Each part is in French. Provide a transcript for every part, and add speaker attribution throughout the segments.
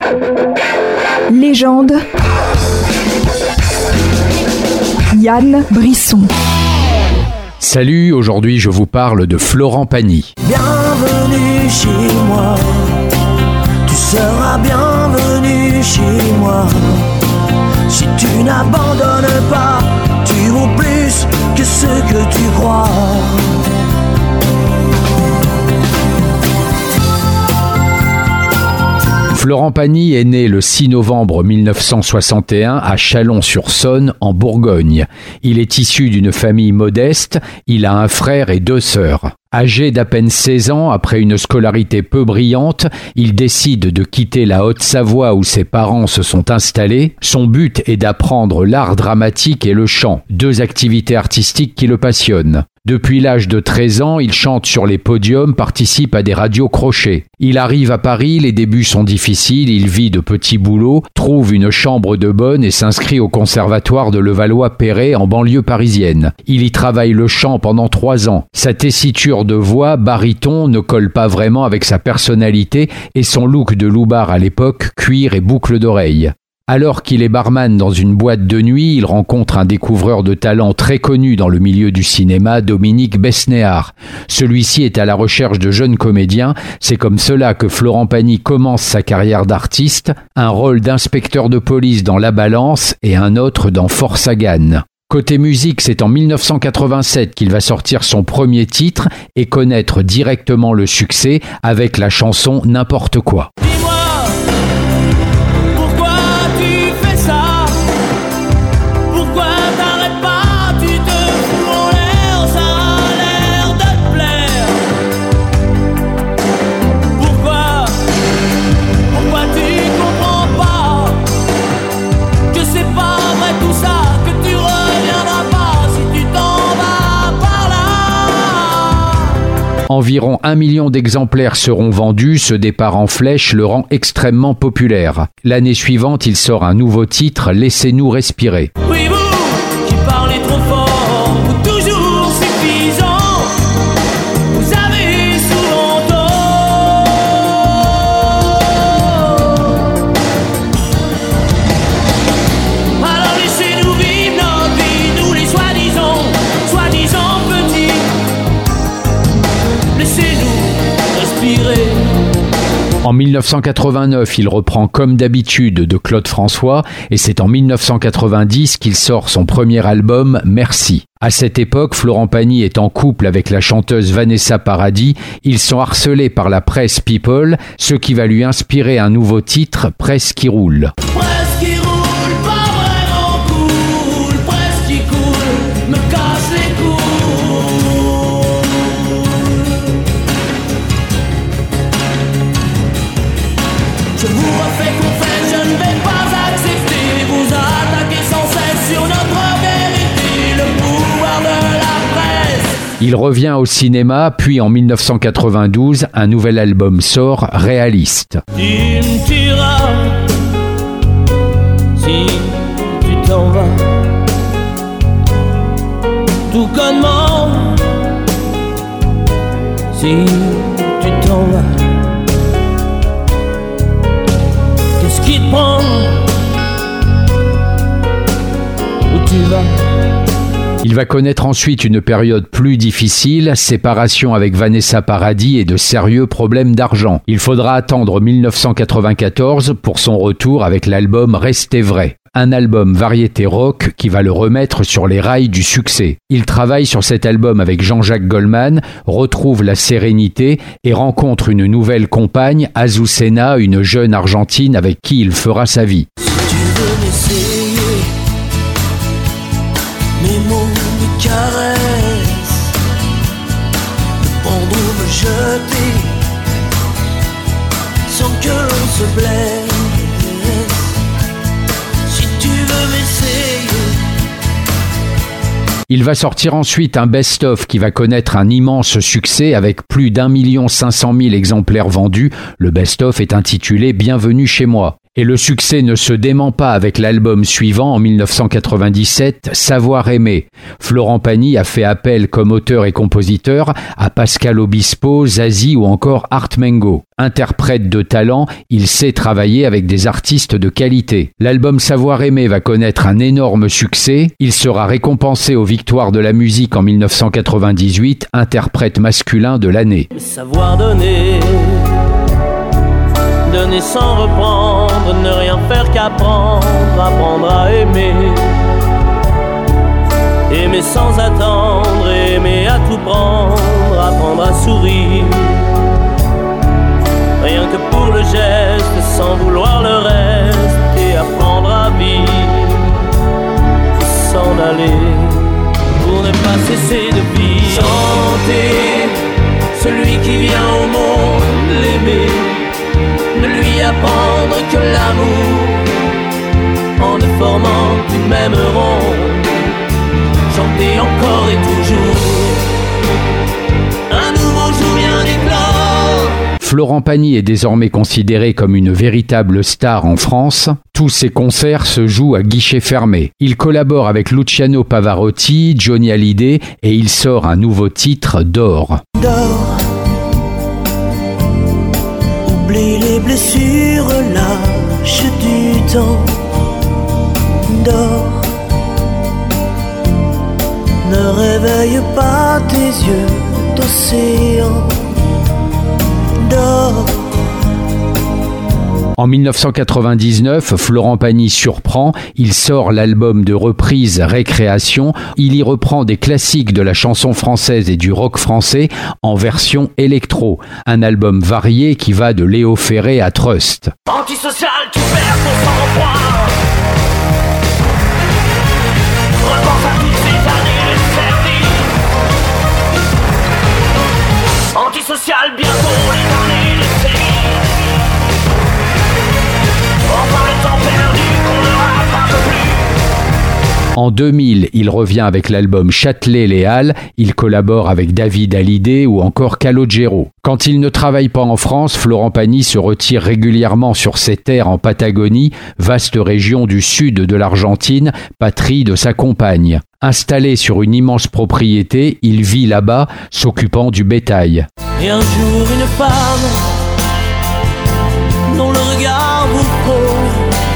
Speaker 1: Légende. Yann Brisson.
Speaker 2: Salut, aujourd'hui je vous parle de Florent Pagny.
Speaker 3: Bienvenue chez moi, tu seras bienvenue chez moi. Si tu n'abandonnes pas, tu vaux plus que ce que tu crois.
Speaker 2: Florent Pagny est né le 6 novembre 1961 à Chalon-sur-Saône, en Bourgogne. Il est issu d'une famille modeste, il a un frère et 2 sœurs. Âgé d'à peine 16 ans, après une scolarité peu brillante, il décide de quitter la Haute-Savoie où ses parents se sont installés. Son but est d'apprendre l'art dramatique et le chant, 2 activités artistiques qui le passionnent. Depuis l'âge de 13 ans, il chante sur les podiums, participe à des radios crochets. Il arrive à Paris, les débuts sont difficiles, il vit de petits boulots, trouve une chambre de bonne et s'inscrit au conservatoire de Levallois-Perret en banlieue parisienne. Il y travaille le chant pendant 3 ans. Sa tessiture de voix, baryton, ne colle pas vraiment avec sa personnalité et son look de loubard à l'époque, cuir et boucles d'oreilles. Alors qu'il est barman dans une boîte de nuit, il rencontre un découvreur de talent très connu dans le milieu du cinéma, Dominique Besnéard. Celui-ci est à la recherche de jeunes comédiens. C'est comme cela que Florent Pagny commence sa carrière d'artiste, un rôle d'inspecteur de police dans La Balance et un autre dans Force à Gane. Côté musique, c'est en 1987 qu'il va sortir son premier titre et connaître directement le succès avec la chanson N'importe quoi. Environ 1 million d'exemplaires seront vendus, ce départ en flèche le rend extrêmement populaire. L'année suivante, il sort un nouveau titre, Laissez-nous respirer.
Speaker 3: Oui, vous qui parlez trop fort, vous toujours suffisant, vous avez souvent tort. Alors laissez-nous vivre notre vie, nous les soi-disant petits. Laissez-nous respirer.
Speaker 2: En 1989, il reprend Comme d'habitude de Claude François et c'est en 1990 qu'il sort son premier album Merci. À cette époque, Florent Pagny est en couple avec la chanteuse Vanessa Paradis. Ils sont harcelés par la presse People, ce qui va lui inspirer un nouveau titre, Presse qui roule.
Speaker 3: Presse qui roule, pas vraiment cool. Presse qui coule, me casse les couilles. Je vous refais confiance, je ne vais pas accepter. Vous attaquer sans cesse sur notre vérité, le pouvoir de la presse.
Speaker 2: Il revient au cinéma, puis en 1992, un nouvel album sort, Réaliste.
Speaker 3: Tu me tueras si tu t'en vas. Tout connement si tu t'en vas. Qu'est-ce qui te prend? Où tu vas?
Speaker 2: Il va connaître ensuite une période plus difficile, séparation avec Vanessa Paradis et de sérieux problèmes d'argent. Il faudra attendre 1994 pour son retour avec l'album Restez vrai. Un album variété rock qui va le remettre sur les rails du succès. Il travaille sur cet album avec Jean-Jacques Goldman, retrouve la sérénité et rencontre une nouvelle compagne, Azucena, une jeune Argentine avec qui il fera sa vie.
Speaker 3: Si tu veux m'essayer, mes mots, mes caresses, me prendre ou me jeter, sans que l'on se blesse. Si tu veux m'essayer.
Speaker 2: Il va sortir ensuite un best-of qui va connaître un immense succès avec plus d'1 500 000 exemplaires vendus. Le best-of est intitulé « Bienvenue chez moi ». Et le succès ne se dément pas avec l'album suivant en 1997, Savoir aimer. Florent Pagny a fait appel comme auteur et compositeur à Pascal Obispo, Zazie ou encore Art Mengo. Interprète de talent, il sait travailler avec des artistes de qualité. L'album Savoir aimer va connaître un énorme succès. Il sera récompensé aux Victoires de la musique en 1998, interprète masculin de l'année.
Speaker 3: Savoir donner, donner sans reprendre, ne rien faire qu'apprendre, apprendre à aimer. Aimer sans attendre, aimer à tout prendre, apprendre à sourire. Rien que pour le geste, sans vouloir le reste, et apprendre à vivre, s'en aller, pour ne pas cesser de vivre. Chanter, celui qui vient au monde, l'aimer, ne lui apprendre que l'amour, en ne formant qu'une même ronde, chanter encore et toujours, un nouveau jour vient d'éclore.
Speaker 2: Florent Pagny est désormais considéré comme une véritable star en France. Tous ses concerts se jouent à guichet fermé. Il collabore avec Luciano Pavarotti, Johnny Hallyday et il sort un nouveau titre, Dors.
Speaker 3: Dors, oublie les blessures, lâche du temps. Dors, ne réveille pas tes yeux d'océan. Dors.
Speaker 2: En 1999, Florent Pagny surprend, il sort l'album de reprise Récréation. Il y reprend des classiques de la chanson française et du rock français en version électro. Un album varié qui va de Léo Ferré à Trust.
Speaker 3: Antisocial, tu perds ton sang-froid. Repense à toutes ces années servies. Antisocial, bientôt les années de série. Enfin le temps perdu qu'on ne rattrape plus.
Speaker 2: En 2000, il revient avec l'album Châtelet-Léal. Il collabore avec David Hallyday ou encore Calogero. Quand il ne travaille pas en France, Florent Pagny se retire régulièrement sur ses terres en Patagonie, vaste région du sud de l'Argentine, patrie de sa compagne. Installé sur une immense propriété, il vit là-bas, s'occupant du bétail.
Speaker 3: Et un jour une femme dont le regard vous frôle,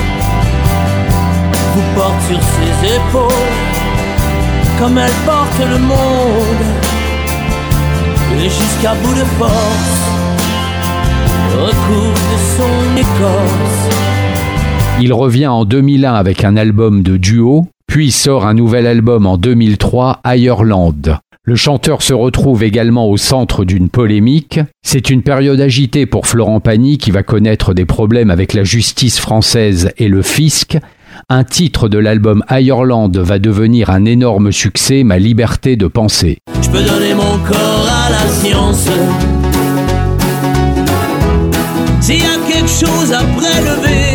Speaker 3: vous porte sur ses épaules comme elle porte le monde, et jusqu'à bout de force recouvre de son écorce.
Speaker 2: Il revient en 2001 avec un album de duo, puis sort un nouvel album en 2003, Ireland. Le chanteur se retrouve également au centre d'une polémique. C'est une période agitée pour Florent Pagny qui va connaître des problèmes avec la justice française et le fisc. Un titre de l'album Ireland va devenir un énorme succès, Ma liberté de penser.
Speaker 3: Je peux donner mon corps à la science. S'il y a quelque chose à prélever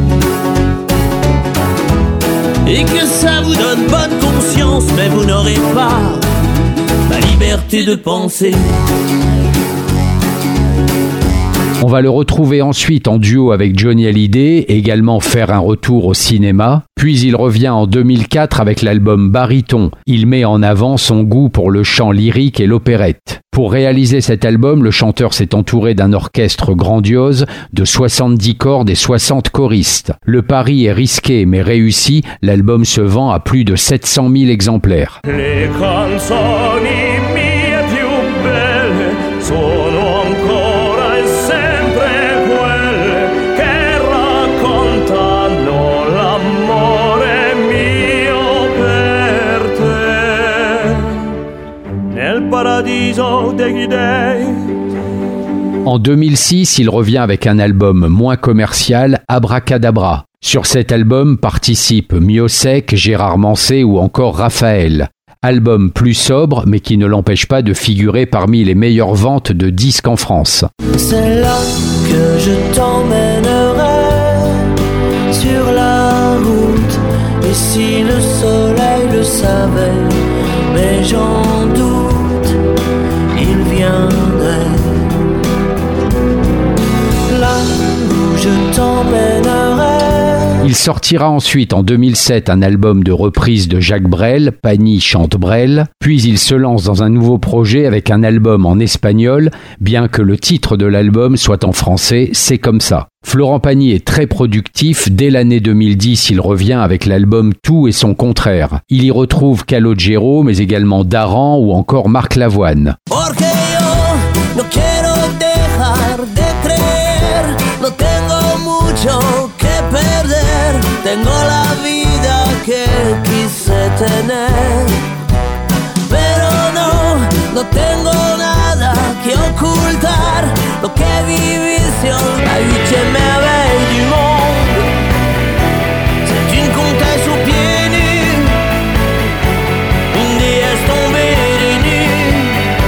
Speaker 3: et que ça vous donne bonne conscience, mais vous n'aurez pas ma liberté de penser.
Speaker 2: On va le retrouver ensuite en duo avec Johnny Hallyday, également faire un retour au cinéma. Puis il revient en 2004 avec l'album Baryton. Il met en avant son goût pour le chant lyrique et l'opérette. Pour réaliser cet album, le chanteur s'est entouré d'un orchestre grandiose de 70 cordes et 60 choristes. Le pari est risqué mais réussi, l'album se vend à plus de 700 000 exemplaires.
Speaker 3: Les canzoni mie più belle sono ancora e sempre quelle che raccontano l'amore mio per te nel paradiso degli dei.
Speaker 2: En 2006, il revient avec un album moins commercial, Abracadabra. Sur cet album participent Miossec, Gérard Manset ou encore Raphaël. Album plus sobre, mais qui ne l'empêche pas de figurer parmi les meilleures ventes de disques en France.
Speaker 3: C'est là que je t'emmènerai sur la route. Et si le soleil le savait, mais j'en doute, il viendrait là où je t'emmènerai.
Speaker 2: Il sortira ensuite en 2007 un album de reprise de Jacques Brel, Pani chante Brel, puis il se lance dans un nouveau projet avec un album en espagnol, bien que le titre de l'album soit en français, C'est comme ça. Florent Pagny est très productif. Dès l'année 2010, il revient avec l'album Tout et son contraire. Il y retrouve Calogero, mais également Daran ou encore Marc Lavoine.
Speaker 3: Porque yo no quiero dejar de creer, no tengo mucho que perder, tengo la vida que quise tener, pero no tengo nada que ocultar, lo que viví sur la 8e merveille du monde, c'est une comtesse aux pieds nus, une déesse tombée des nues,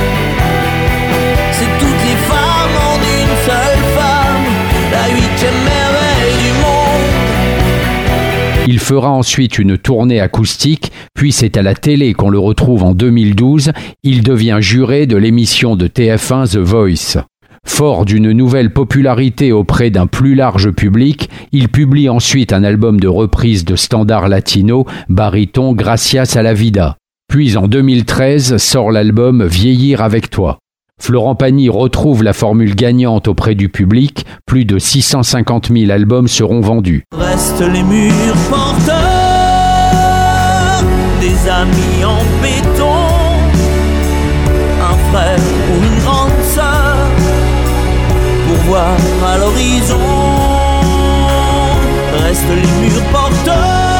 Speaker 3: c'est toutes les femmes en une seule femme, la 8e merveille du monde.
Speaker 2: Il fera ensuite une tournée acoustique, puis c'est à la télé qu'on le retrouve en 2012. Il devient juré de l'émission de TF1 The Voice. Fort d'une nouvelle popularité auprès d'un plus large public, il publie ensuite un album de reprise de standards latino, baryton Gracias a la vida. Puis en 2013 sort l'album Vieillir avec toi. Florent Pagny retrouve la formule gagnante auprès du public, plus de 650 000 albums seront vendus.
Speaker 3: Restent les murs porteurs, des amis en béton, un frère ou une grande sœur, pour voir à l'horizon. Restent les murs porteurs,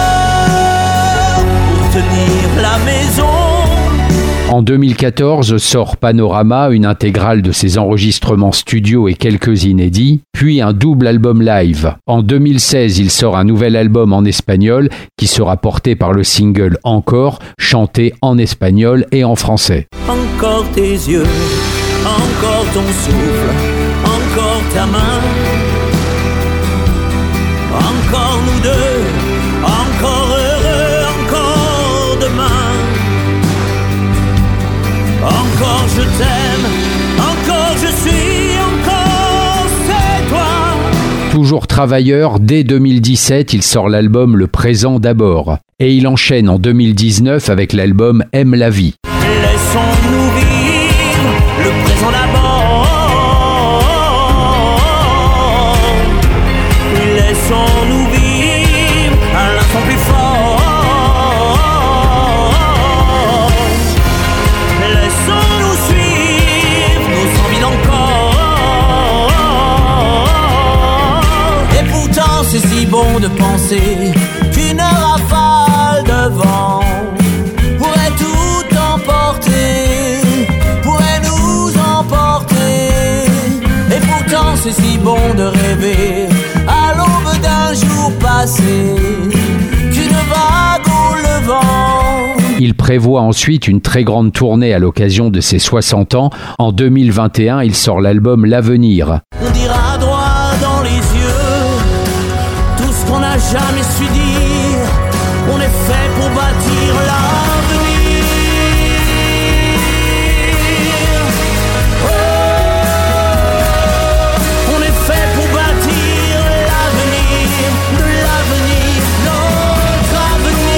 Speaker 3: pour tenir la maison.
Speaker 2: En 2014 sort Panorama, une intégrale de ses enregistrements studio et quelques inédits, puis un double album live. En 2016, il sort un nouvel album en espagnol qui sera porté par le single Encore, chanté en espagnol et en français.
Speaker 3: Encore tes yeux, encore ton souffle, encore ta main, encore nous deux, encore heureux, encore demain. Encore je t'aime, encore je suis, encore c'est toi.
Speaker 2: Toujours travailleur, dès 2017, il sort l'album Le Présent d'abord. Et il enchaîne en 2019 avec l'album Aime la vie.
Speaker 3: Laissons-nous vivre le présent d'abord. Laissons-nous vivre à l'instant plus fort. C'est si bon de penser qu'une rafale de vent pourrait tout emporter, pourrait nous emporter. Et pourtant c'est si bon de rêver à l'aube d'un jour passé qu'une vague au levant.
Speaker 2: Il prévoit ensuite une très grande tournée à l'occasion de ses 60 ans. En 2021, il sort l'album L'Avenir.
Speaker 3: On dira droit dans les yeux qu'on n'a jamais su dire, on est fait pour bâtir l'avenir. Oh, on est fait pour bâtir l'avenir, de l'avenir, notre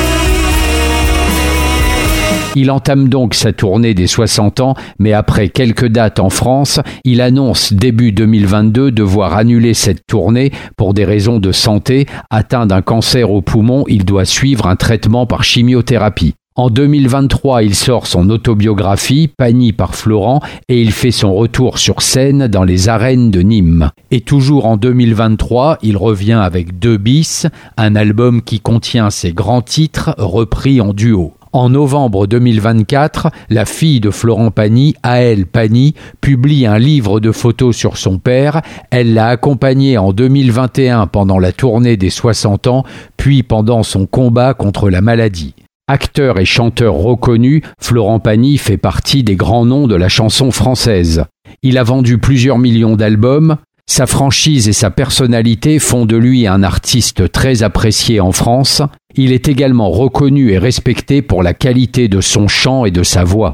Speaker 3: avenir.
Speaker 2: Il entame donc sa tournée des 60 ans, mais après quelques dates en France, il annonce début 2022 devoir annuler cette tournée pour des raisons de santé. Atteint d'un cancer au poumon, il doit suivre un traitement par chimiothérapie. En 2023, il sort son autobiographie, Pagny par Florent, et il fait son retour sur scène dans les arènes de Nîmes. Et toujours en 2023, il revient avec 2 bis, un album qui contient ses grands titres repris en duo. En novembre 2024, la fille de Florent Pagny, Aëlle Pagny, publie un livre de photos sur son père. Elle l'a accompagné en 2021 pendant la tournée des 60 ans, puis pendant son combat contre la maladie. Acteur et chanteur reconnu, Florent Pagny fait partie des grands noms de la chanson française. Il a vendu plusieurs millions d'albums. Sa franchise et sa personnalité font de lui un artiste très apprécié en France. Il est également reconnu et respecté pour la qualité de son chant et de sa voix.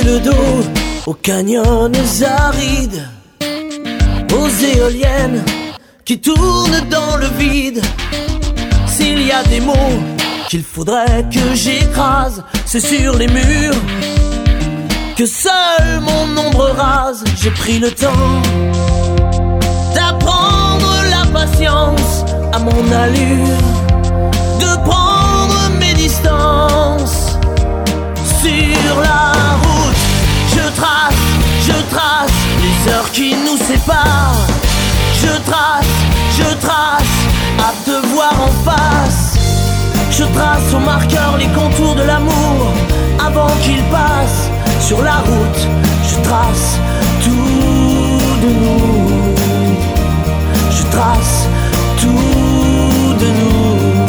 Speaker 3: le dos aux canyons arides, aux éoliennes qui tournent dans le vide. S'il y a des mots qu'il faudrait que j'écrase, c'est sur les murs que seul mon ombre rase. J'ai pris le temps d'apprendre la patience à mon allure, de prendre mes distances. Sur la route, je trace les heures qui nous séparent. Je trace, à te voir en face. Je trace au marqueur les contours de l'amour avant qu'il passe. Sur la route, je trace tout de nous. Je trace tout de nous.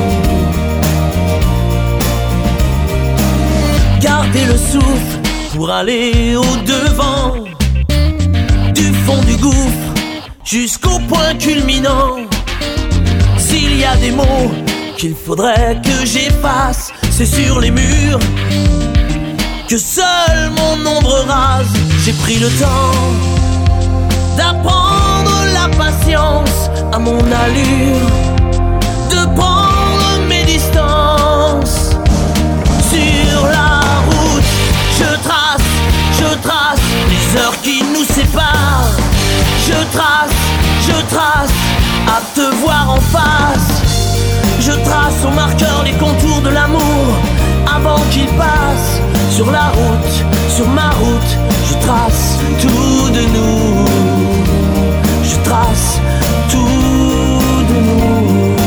Speaker 3: Gardez le souffle pour aller au-devant du fond du gouffre jusqu'au point culminant. S'il y a des mots qu'il faudrait que j'efface, c'est sur les murs que seul mon ombre rase. J'ai pris le temps d'apprendre la patience à mon allure, de prendre mes distances. Sur la route, je trace les heures qui nous séparent. Je trace, à te voir en face. Je trace au marqueur les contours de l'amour avant qu'il passe. Sur la route, sur ma route, je trace tout de nous. Je trace tout de nous.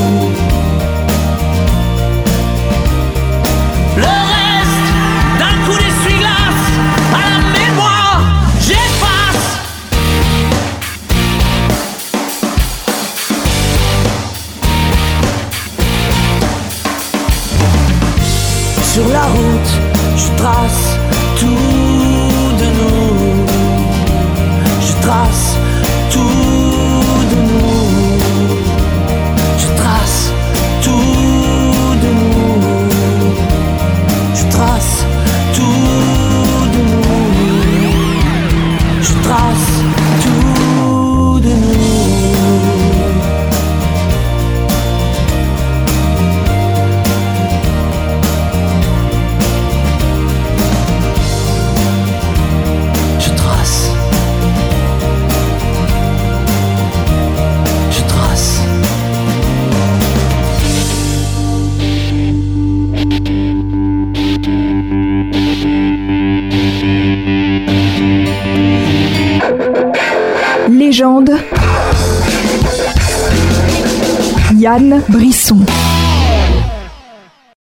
Speaker 3: Le reste d'un coup d'essuie-glace à la mémoire, j'efface. Sur la route, je trace tout de nous. Je trace tout de nous. Je trace tout de nous. Je trace tout de nous. Je trace tout de nous.
Speaker 1: Légende. Yann Brisson.